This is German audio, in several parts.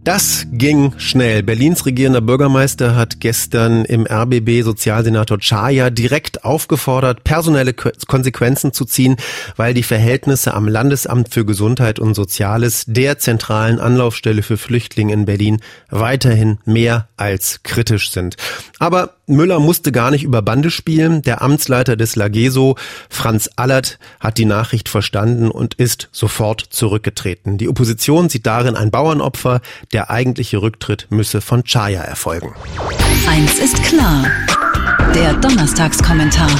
Das ging schnell. Berlins regierender Bürgermeister hat gestern im RBB Sozialsenator Czaja direkt aufgefordert, personelle Konsequenzen zu ziehen, weil die Verhältnisse am Landesamt für Gesundheit und Soziales, der zentralen Anlaufstelle für Flüchtlinge in Berlin, weiterhin mehr als kritisch sind. Aber Müller musste gar nicht über Bande spielen. Der Amtsleiter des LAGESO, Franz Allert, hat die Nachricht verstanden und ist sofort zurückgetreten. Die Opposition sieht darin ein Bauernopfer. Der eigentliche Rücktritt müsse von Czaja erfolgen. Eins ist klar: der Donnerstagskommentar.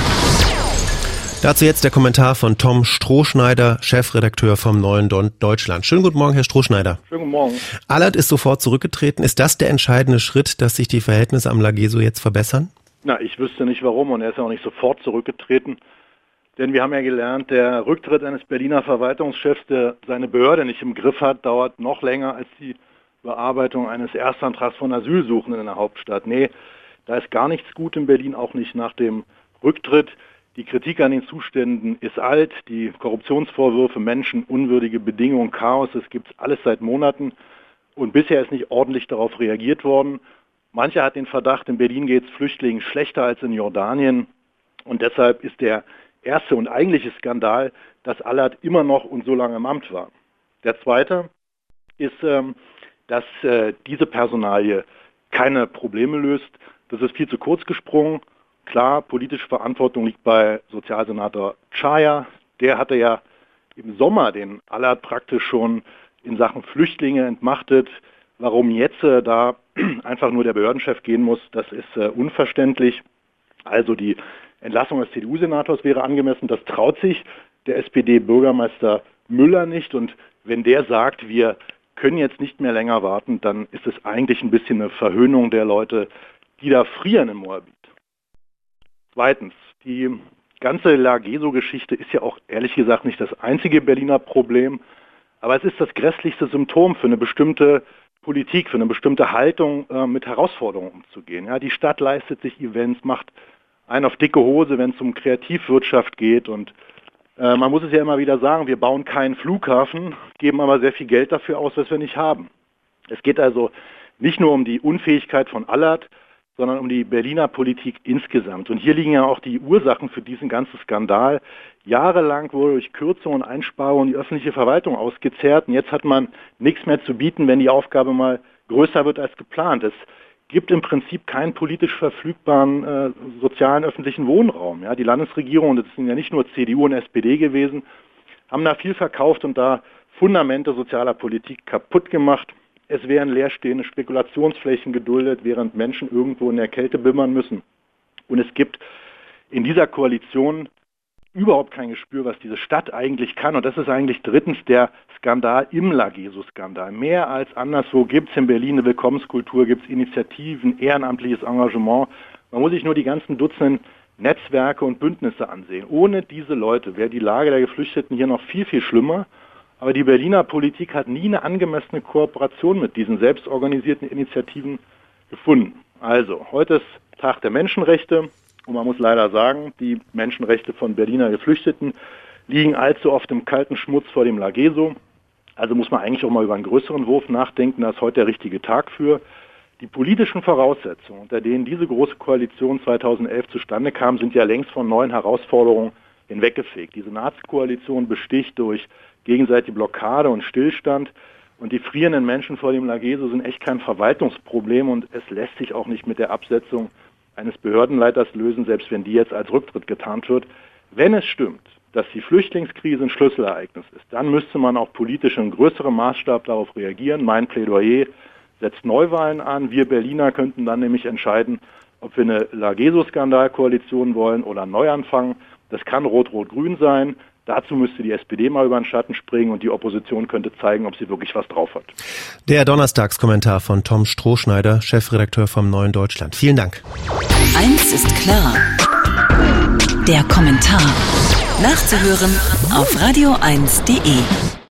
Dazu jetzt der Kommentar von Tom Strohschneider, Chefredakteur vom Neuen Deutschland. Schönen guten Morgen, Herr Strohschneider. Schönen guten Morgen. Allert ist sofort zurückgetreten. Ist das der entscheidende Schritt, dass sich die Verhältnisse am LAGESO jetzt verbessern? Na, ich wüsste nicht warum, und er ist ja auch nicht sofort zurückgetreten. Denn wir haben ja gelernt, der Rücktritt eines Berliner Verwaltungschefs, der seine Behörde nicht im Griff hat, dauert noch länger als die Bearbeitung eines Erstantrags von Asylsuchenden in der Hauptstadt. Nee, da ist gar nichts gut in Berlin, auch nicht nach dem Rücktritt. Die Kritik an den Zuständen ist alt, die Korruptionsvorwürfe, menschenunwürdige Bedingungen, Chaos, das gibt es alles seit Monaten. Und bisher ist nicht ordentlich darauf reagiert worden. Mancher hat den Verdacht, in Berlin geht es Flüchtlingen schlechter als in Jordanien. Und deshalb ist der erste und eigentliche Skandal, dass Allert immer noch und so lange im Amt war. Der zweite ist, dass diese Personalie keine Probleme löst. Das ist viel zu kurz gesprungen. Klar, politische Verantwortung liegt bei Sozialsenator Czaja. Der hatte ja im Sommer den Allert praktisch schon in Sachen Flüchtlinge entmachtet. Warum jetzt da einfach nur der Behördenchef gehen muss, das ist unverständlich. Also die Entlassung des CDU-Senators wäre angemessen. Das traut sich der SPD-Bürgermeister Müller nicht. Und wenn der sagt, wir können jetzt nicht mehr länger warten, dann ist es eigentlich ein bisschen eine Verhöhnung der Leute, die da frieren im Moabit. Zweitens, die ganze LAGESO-Geschichte ist ja auch ehrlich gesagt nicht das einzige Berliner Problem, aber es ist das grässlichste Symptom für eine bestimmte Politik, für eine bestimmte Haltung, mit Herausforderungen umzugehen. Ja, die Stadt leistet sich Events, macht einen auf dicke Hose, wenn es um Kreativwirtschaft geht, und man muss es ja immer wieder sagen, wir bauen keinen Flughafen, geben aber sehr viel Geld dafür aus, was wir nicht haben. Es geht also nicht nur um die Unfähigkeit von Allert, sondern um die Berliner Politik insgesamt. Und hier liegen ja auch die Ursachen für diesen ganzen Skandal. Jahrelang wurde durch Kürzungen und Einsparungen die öffentliche Verwaltung ausgezehrt, und jetzt hat man nichts mehr zu bieten, wenn die Aufgabe mal größer wird als geplant. Es gibt im Prinzip keinen politisch verfügbaren sozialen öffentlichen Wohnraum. Ja, die Landesregierung, und das sind ja nicht nur CDU und SPD gewesen, haben da viel verkauft und da Fundamente sozialer Politik kaputt gemacht. Es werden leerstehende Spekulationsflächen geduldet, während Menschen irgendwo in der Kälte bimmern müssen. Und es gibt in dieser Koalition überhaupt kein Gespür, was diese Stadt eigentlich kann. Und das ist eigentlich drittens der Skandal im LAGESO-Skandal. Mehr als anderswo gibt es in Berlin eine Willkommenskultur, gibt es Initiativen, ehrenamtliches Engagement. Man muss sich nur die ganzen Dutzenden Netzwerke und Bündnisse ansehen. Ohne diese Leute wäre die Lage der Geflüchteten hier noch viel, viel schlimmer. Aber die Berliner Politik hat nie eine angemessene Kooperation mit diesen selbstorganisierten Initiativen gefunden. Also, heute ist Tag der Menschenrechte, und man muss leider sagen, die Menschenrechte von Berliner Geflüchteten liegen allzu oft im kalten Schmutz vor dem LAGESO. Also muss man eigentlich auch mal über einen größeren Wurf nachdenken, da ist heute der richtige Tag für. Die politischen Voraussetzungen, unter denen diese große Koalition 2011 zustande kam, sind ja längst von neuen Herausforderungen hinweggefegt. Die Senatskoalition besticht durch gegenseitige Blockade und Stillstand, und die frierenden Menschen vor dem LAGESO sind echt kein Verwaltungsproblem, und es lässt sich auch nicht mit der Absetzung eines Behördenleiters lösen, selbst wenn die jetzt als Rücktritt getarnt wird. Wenn es stimmt, dass die Flüchtlingskrise ein Schlüsselereignis ist, dann müsste man auch politisch in größerem Maßstab darauf reagieren. Mein Plädoyer setzt Neuwahlen an. Wir Berliner könnten dann nämlich entscheiden, ob wir eine LAGESO-Skandalkoalition wollen oder einen Neuanfang. Das kann Rot-Rot-Grün sein. Dazu müsste die SPD mal über den Schatten springen, und die Opposition könnte zeigen, ob sie wirklich was drauf hat. Der Donnerstagskommentar von Tom Strohschneider, Chefredakteur vom Neuen Deutschland. Vielen Dank. Eins ist klar: der Kommentar. Nachzuhören auf radio1.de.